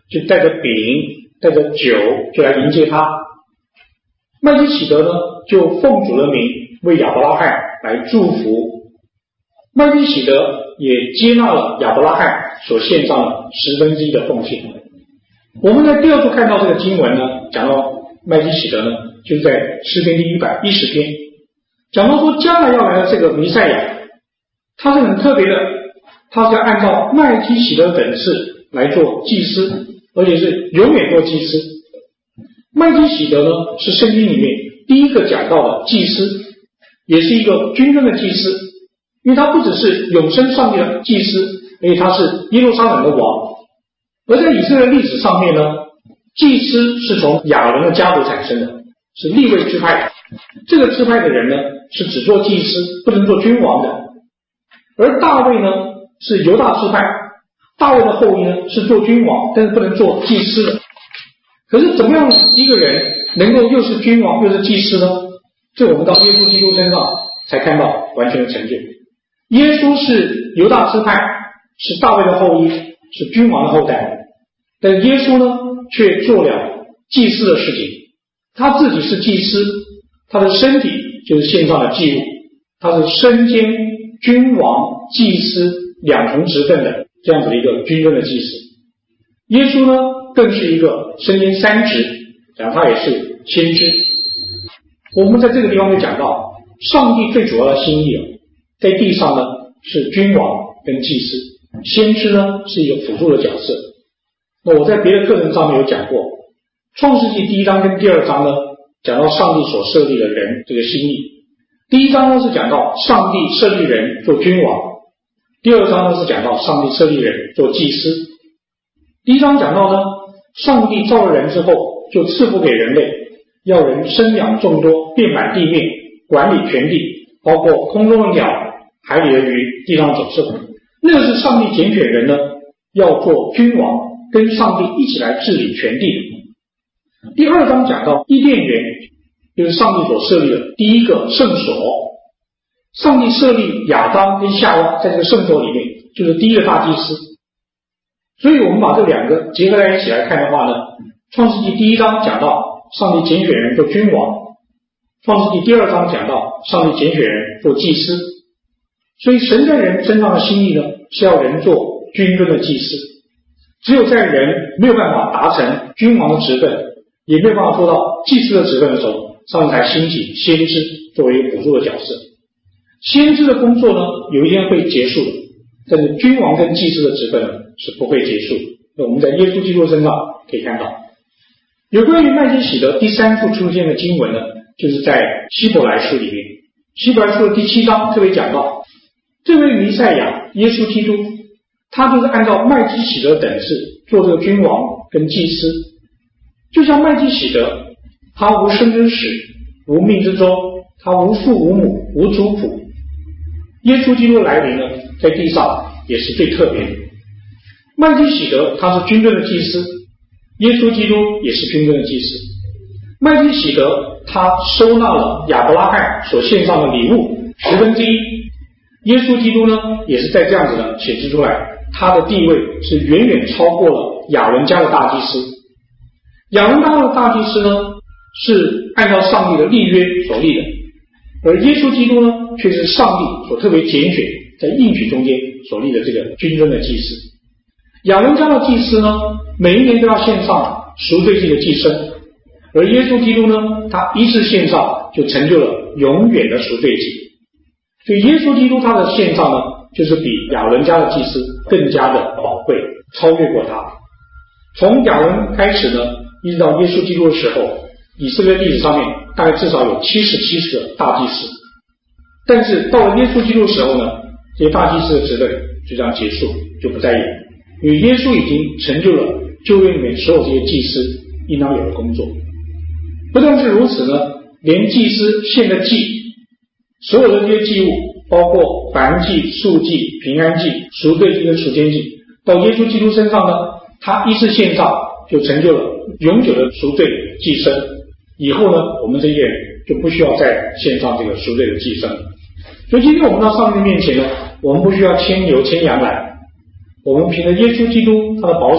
就带着饼带着酒就来迎接他。麦基洗德呢就奉主的名为亚伯拉罕来祝福，麦基洗德也接纳了亚伯拉罕所献上的十分之一的奉献。我们在第二处看到这个经文呢，讲到麦基洗德呢，就是在诗篇第一百一十篇，讲到说将来要来的这个弥赛亚，他是很特别的，他是要按照麦基洗德等次来做祭司，而且是永远做祭司。麦基洗德呢是圣经里面第一个讲到的祭司，也是一个君尊的祭司，因为他不只是永生上帝的祭司，而且他是耶路撒冷的王。而在以色列历史上面呢，祭司是从亚伦的家族产生的，是利未支派，这个支派的人呢是只做祭司，不能做君王的。而大卫呢是犹大支派，大卫的后裔呢是做君王，但是不能做祭司的。可是怎么样一个人能够又是君王又是祭司呢？这我们到耶稣基督身上才看到完全的成就。耶稣是犹大支派，是大卫的后裔，是君王的后代，但耶稣呢却做了祭司的事情。他自己是祭司，他的身体就是献上的祭物，他是身兼君王祭司两重职分的这样子的一个君尊的祭司。耶稣呢更是一个身兼三职，讲他也是先知。我们在这个地方就讲到上帝最主要的心意啊，在地上呢是君王跟祭司，先知呢是一个辅助的角色。那我在别的课程上面有讲过，创世纪第一章跟第二章呢讲到上帝所设立的人这个心意。第一章呢是讲到上帝设立人做君王，第二章呢是讲到上帝设立人做祭司。第一章讲到呢，上帝造了人之后就赐福给人类，要人生养众多，遍满地面，管理全地，包括空中的鸟、海里的鱼、地上走兽。那个是上帝拣选人呢要做君王，跟上帝一起来治理全地的。第二章讲到伊甸园，就是上帝所设立的第一个圣所，上帝设立亚当跟夏娃在这个圣所里面，就是第一个大祭司。所以我们把这两个结合在一起来看的话呢，创世纪第一章讲到上帝拣选人做君王，创世纪第二章讲到上帝拣选人做祭司。所以神在人身上的心意呢，是要人做君尊的祭司。只有在人没有办法达成君王的职分，也没有办法做到祭司的职分的时候，上帝才兴起先知作为一个辅助的角色。先知的工作呢有一天会结束的，但是君王跟祭司的职分呢是不会结束。那我们在耶稣基督身上可以看到，有关于麦基洗德第三处出现的经文呢，就是在希伯来书里面。希伯来书的第七章特别讲到，这位弥赛亚耶稣基督，他就是按照麦基洗德等次做这个君王跟祭司。就像麦基洗德，他无生之始，无命之终，他无父无母无族谱。耶稣基督来临呢，在地上也是最特别的。麦基洗德他是君尊的祭司，耶稣基督也是君尊的祭司。麦基洗德他收纳了亚伯拉罕所献上的礼物十分之一，耶稣基督呢也是在这样子呢显示出来，他的地位是远远超过了亚伦家的大祭司。亚伦家的大祭司呢是按照上帝的立约所立的，而耶稣基督呢却是上帝所特别拣选在应许中间所立的这个君尊的祭司。亚伦家的祭司呢每一年都要献上赎罪祭的祭牲，而耶稣基督呢他一次献上就成就了永远的赎罪祭。所以耶稣基督他的献上呢就是比亚伦家的祭司更加的宝贵，超越过他。从亚伦开始呢一直到耶稣基督的时候，以色列历史上面大概至少有七十七个大祭司，但是到了耶稣基督的时候呢，这些大祭司的职分就这样结束，就不再有，因为耶稣已经成就了旧约里面所有这些祭司应当有的工作。不但是如此呢，连祭司献的祭，所有的这些祭物，包括燔祭、素祭、平安祭、赎罪祭跟赎愆祭，到耶稣基督身上呢，他一次献上就成就了永久的赎罪祭牲。以后呢，我们这些人就不需要再献上这个赎罪的祭牲。所以今天我们到上帝面前呢，我们不需要牵牛牵羊来，我们凭着耶稣基督他的宝血，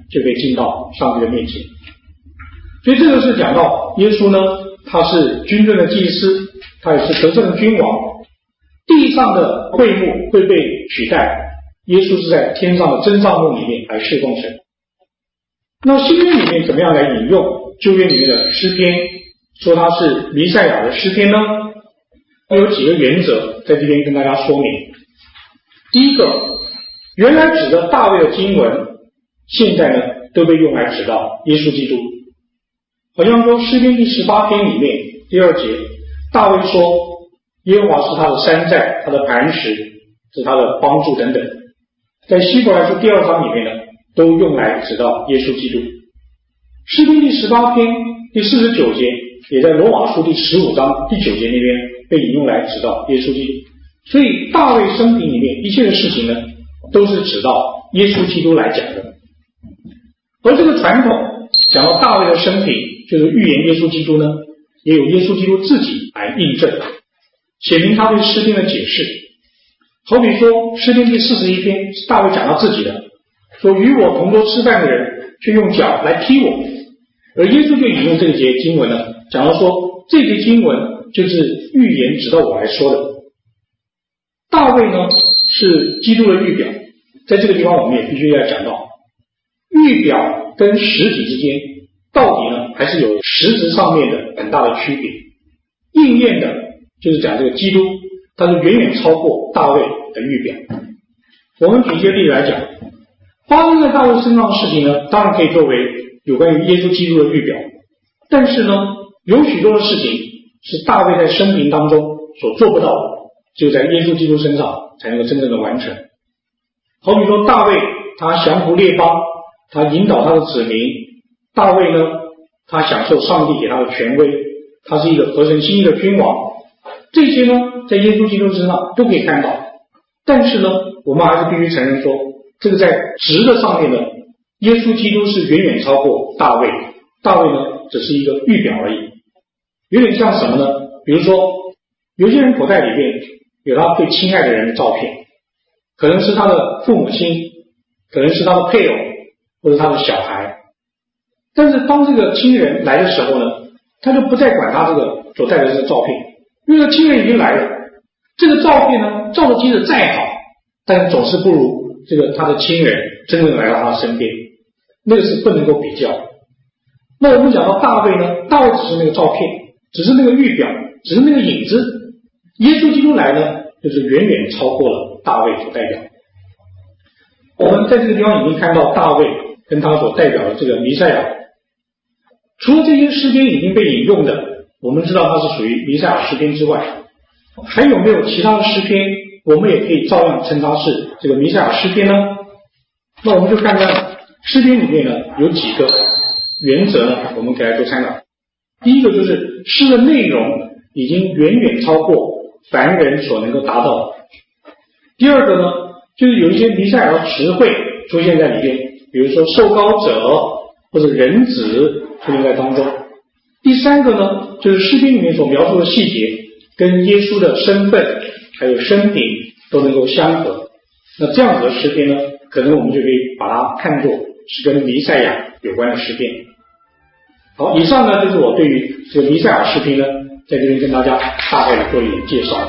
就可以进到上帝的面前。所以这个是讲到耶稣呢，他是军队的祭司，他也是得胜的君王，地上的会幕会被取代，耶稣是在天上的真帐幕里面来侍奉神。那新约里面怎么样来引用旧约里面的诗篇，说他是弥赛亚的诗篇呢？有几个原则在这边跟大家说明。第一个，原来指的大卫的经文，现在呢都被用来指到耶稣基督。好像说诗篇第十八篇里面第二节，大卫说耶和华是他的山寨，他的磐石，是他的帮助等等。在希伯来书第二章里面呢，都用来指到耶稣基督。诗篇第十八篇第四十九节，也在罗马书第十五章第九节那边被引用来指到耶稣基督。所以大卫生平里面一切的事情呢，都是指到耶稣基督来讲的。而这个传统讲到大卫的生平，就是预言耶稣基督呢，也有耶稣基督自己来印证，写明他对诗篇的解释。好比说诗篇第四十一篇是大卫讲到自己的，说与我同桌吃饭的人却用脚来踢我，而耶稣就引用这一节经文呢，讲到说这节经文就是预言指到我来说的。大卫呢是基督的预表，在这个地方我们也必须要讲到，预表跟实体之间到底呢还是有实质上面的很大的区别。应验的就是讲这个基督，它是远远超过大卫的预表。我们举一些例子来讲，发生在大卫身上的事情呢，当然可以作为有关于耶稣基督的预表，但是呢有许多的事情是大卫在生平当中所做不到的，只有在耶稣基督身上才能够真正的完成。好比说大卫他降服列邦，他引导他的子民，大卫呢他享受上帝给他的权威，他是一个合神心意的君王，这些呢在耶稣基督身上都可以看到。但是呢我们还是必须承认说，这个在质的上面呢，耶稣基督是远远超过大卫，大卫呢只是一个预表而已。有点像什么呢？比如说有些人口袋里面有他最亲爱的人的照片，可能是他的父母亲，可能是他的配偶，或者他的小孩，但是当这个亲人来的时候呢，他就不再管他这个所带的这个照片，因为亲人已经来了，这个照片呢照的机子再好，但总是不如这个他的亲人真正来到他的身边，那个是不能够比较。那我们讲到大卫呢，大卫只是那个照片，只是那个预表，只是那个影子，耶稣基督来呢就是远远超过了大卫所代表。我们在这个地方已经看到大卫跟他所代表的这个弥赛亚，除了这些诗篇已经被引用的，我们知道它是属于弥赛亚诗篇之外，还有没有其他的诗篇我们也可以照样称它是这个弥赛亚诗篇呢？那我们就看看诗篇里面呢有几个原则呢，我们可以来做参考。第一个就是诗的内容已经远远超过凡人所能够达到的。第二个呢，就是有一些弥赛亚的词汇出现在里面，比如说受膏者或者人子出现在当中。第三个呢，就是诗篇里面所描述的细节跟耶稣的身份还有生平都能够相合。那这样子的诗篇呢，可能我们就可以把它看作是跟弥赛亚有关的诗篇。好，以上呢就是我对于这个弥赛亚诗篇呢，在这边跟大家大概的做一点介绍。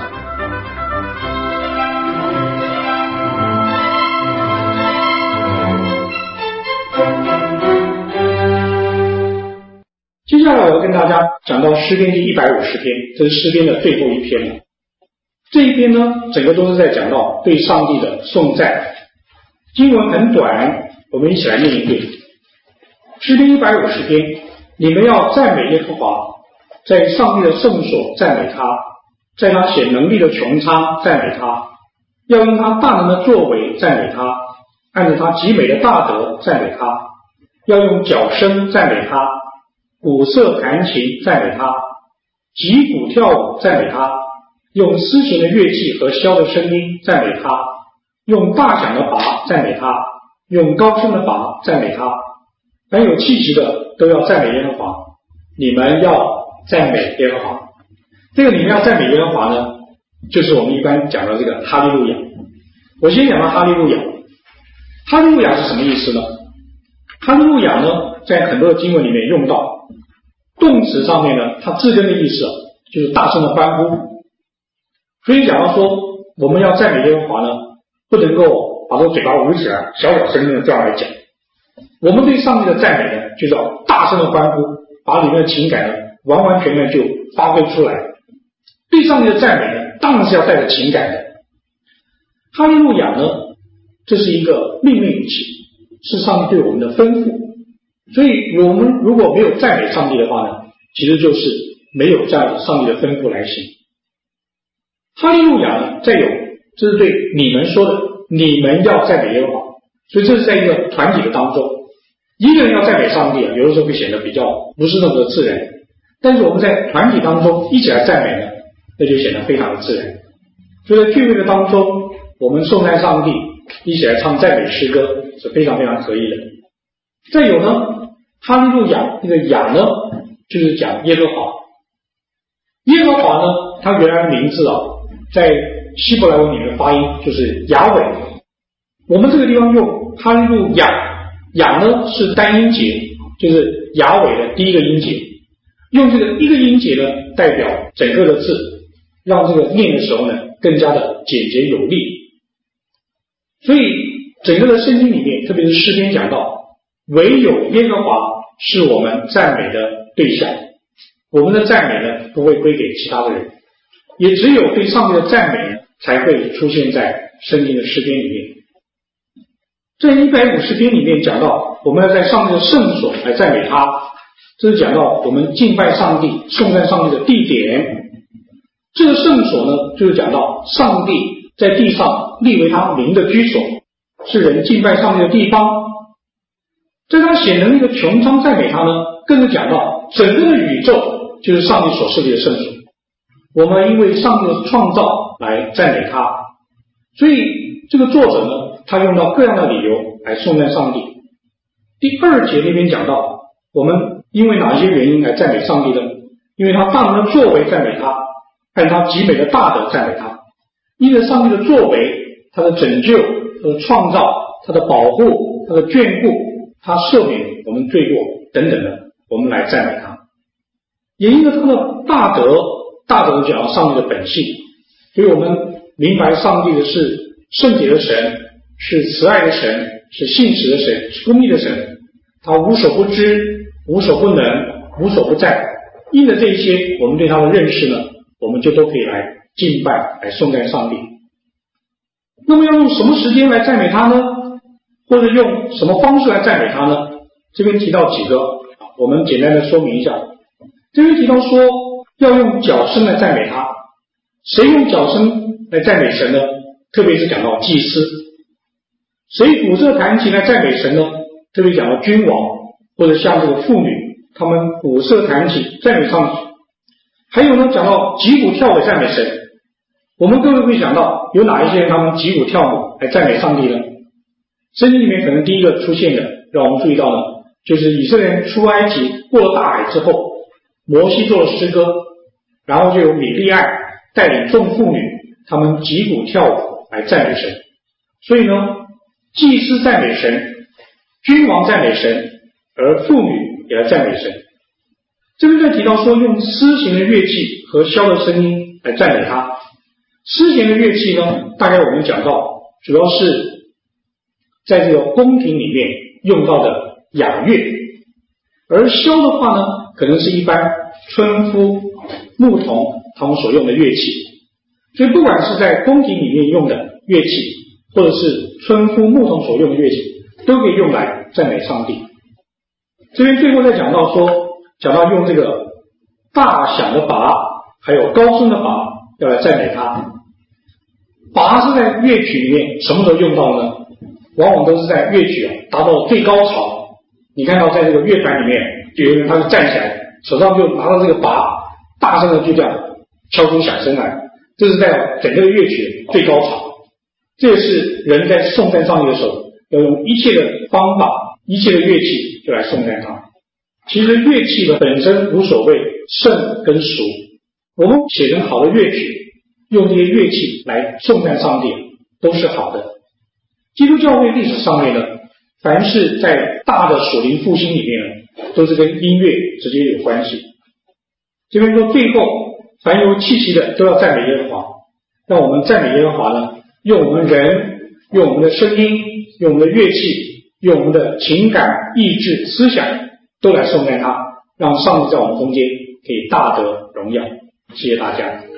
接下来我要跟大家讲到诗篇第一百五十篇，这是诗篇的最后一篇了。这一篇呢，整个都是在讲到对上帝的颂赞，经文很短，我们一起来念一遍。诗篇一百五十篇，你们要赞美耶和华，在上帝的圣所赞美他，在他显能力的穹苍赞美他，要因他大能的作为赞美他，按着他极美的大德赞美他，要用角声赞美他，鼓瑟弹琴赞美他，击鼓跳舞赞美他，用丝弦的乐器和箫的声音赞美他，用大响的钹赞美他，用高声的钹赞美他，凡有气息的都要赞美耶和华。你们要赞美耶和华。这个你们要赞美耶和华呢，就是我们一般讲的这个哈利路亚。我先讲到哈利路亚。哈利路亚是什么意思呢？ 哈利路亚呢，在很多的经文里面用到，动词上面呢，它字根的意思啊，就是大声的欢呼。所以讲到说，我们要赞美耶和华呢，不能够把这个嘴巴捂起来，小小声的这样来讲。我们对上帝的赞美呢，就是要大声的欢呼，把里面的情感呢，完完全全就发挥出来。对上帝的赞美呢，当然是要带着情感的。哈利路亚呢，这是一个命令语气，是上帝对我们的吩咐。所以我们如果没有赞美上帝的话呢，其实就是没有这样上帝的吩咐来行。哈利路亚呢，再有，这是对你们说的，你们要赞美耶和华。所以这是在一个团体的当中，一个人要赞美上帝啊，有的时候会显得比较不是那么的自然。但是我们在团体当中一起来赞美呢，那就显得非常的自然。所以在聚会的当中，我们颂赞上帝，一起来唱赞美诗歌是非常非常可以的。再有呢，哈利路亚，这个亚呢，就是讲耶和华。耶和华呢，它原来的名字啊，在希伯来文里面的发音就是雅伟。我们这个地方用哈利路亚，亚呢是单音节，就是雅伟的第一个音节，用这个一个音节呢代表整个的字，让这个念的时候呢更加的简洁有力。所以整个的圣经里面，特别是诗篇讲到，唯有耶和华是我们赞美的对象，我们的赞美呢不会归给其他的人，也只有对上帝的赞美呢才会出现在圣经的诗篇里面。在一百五十篇里面讲到，我们要在上帝的圣所来赞美他，这是讲到我们敬拜上帝、颂赞上帝的地点。这个圣所呢，就是讲到上帝在地上立为他名的居所，是人敬拜上帝的地方。在他显能力的穹苍赞美他呢，更是讲到整个的宇宙就是上帝所设立的圣所。我们因为上帝的创造来赞美他，所以这个作者呢，他用到各样的理由来颂赞上帝。第二节那边讲到，我们因为哪一些原因来赞美上帝呢？因为他大能的作为赞美他，按他极美的大德赞美他。因着上帝的作为，他的拯救、他的创造、他的保护、他的眷顾，他赦免我们罪过等等的，我们来赞美他。也因着他的大德，大德讲到上帝的本性，所以我们明白上帝的是圣洁的神，是慈爱的神，是信实的神，是公义的神，他无所不知，无所不能，无所不在。因着这一些我们对他的认识呢，我们就都可以来敬拜，来颂赞上帝。那么要用什么时间来赞美他呢？或者用什么方式来赞美他呢？这边提到几个，我们简单的说明一下。这边提到说要用角声来赞美他。谁用角声来赞美神呢？特别是讲到祭司。谁鼓瑟弹琴来赞美神呢？特别讲到君王，或者像这个妇女，他们鼓瑟弹琴赞美上帝。还有呢，讲到击鼓跳舞赞美神。我们各位会想到有哪一些人他们击鼓跳舞来赞美上帝呢？圣经里面可能第一个出现的，让我们注意到呢，就是以色列人出埃及过了大海之后，摩西做了诗歌，然后就有米利暗带领众妇女他们击鼓跳舞来赞美神。所以呢，祭司赞美神，君王赞美神，而妇女也来赞美神。这边在提到说用丝弦的乐器和箫的声音来赞美他。丝弦的乐器呢，大概我们讲到主要是在这个宫廷里面用到的雅乐，而箫的话呢，可能是一般村夫、牧童他们所用的乐器。所以不管是在宫廷里面用的乐器，或者是村夫、牧童所用的乐器，都可以用来赞美上帝。这边最后再讲到说，讲到用这个大响的钹，还有高声的钹，要来赞美他。钹是在乐曲里面什么时候用到呢？往往都是在乐曲啊达到最高潮。你看到在这个乐团里面，就有人他就站起来，手上就拿到这个钹，大声的就这样敲出响声来，这是在整个乐曲最高潮。这也是人在颂赞上帝的时候，要用一切的方法、一切的乐器就来颂赞他。其实乐器的本身无所谓圣跟俗，我们写成好的乐曲，用这些乐器来颂赞上帝都是好的。基督教会历史上面呢， 凡是在大的属灵复兴里面呢，都是跟音乐直接有关系。这边说最后凡有气息的都要赞美耶和华，让我们赞美耶和华呢，用我们人，用我们的声音，用我们的乐器，用我们的情感、意志、思想都来颂赞他，让上帝在我们中间可以大得荣耀。谢谢大家。